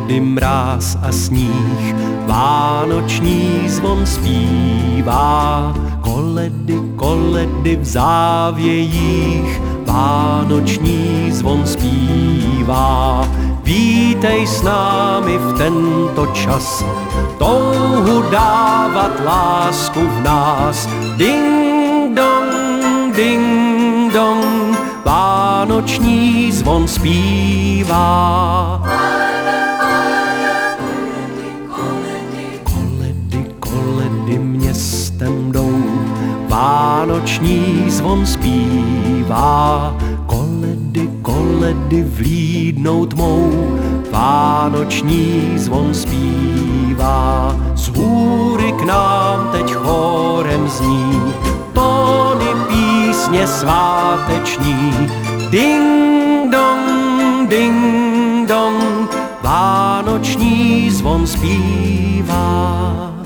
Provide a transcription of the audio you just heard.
kdy mráz a sníh vánoční zvon zpívá. Koledy, koledy v závějích vánoční zvon zpívá. Vítej s námi v tento čas, touhu dávat lásku v nás. Ding dong, ding dong, vánoční zvon zpívá. Koledy, koledy městem jdou, vánoční zvon zpívá. Koledy, koledy vlídnou tmou, vánoční zvon zpívá. Z hůry k nám teď chórem zní tóny písně sváteční. Ding dong, ding dong, vánoční zvon zpívá.